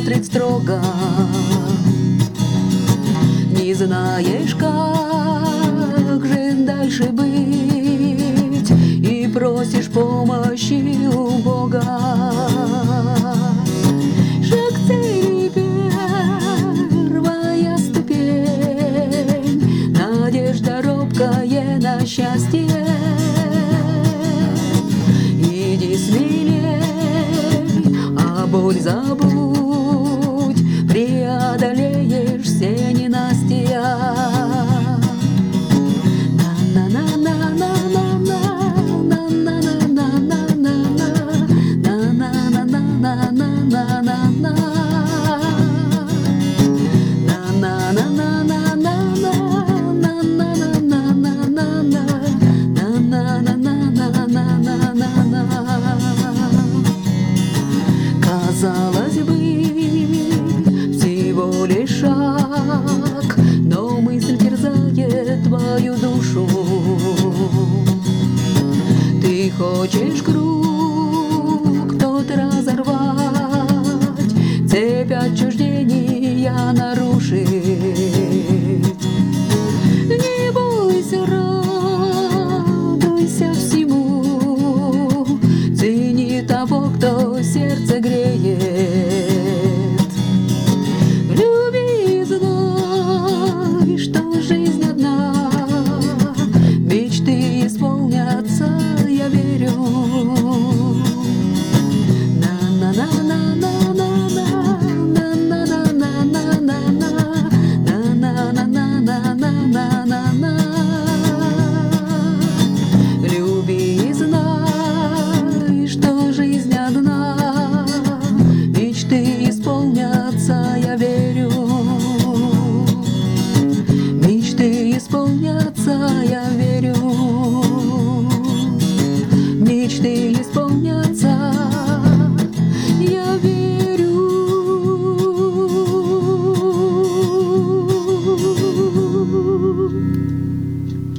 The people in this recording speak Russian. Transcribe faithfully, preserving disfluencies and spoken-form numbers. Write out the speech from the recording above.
смотрит строго. Не знаешь, как же дальше быть, и просишь помощи у Бога. Шаг к цели, первая ступень, надежда робкая на счастье. Иди смелей, а боль забудь, преодолеешь все ненастья. Казалось,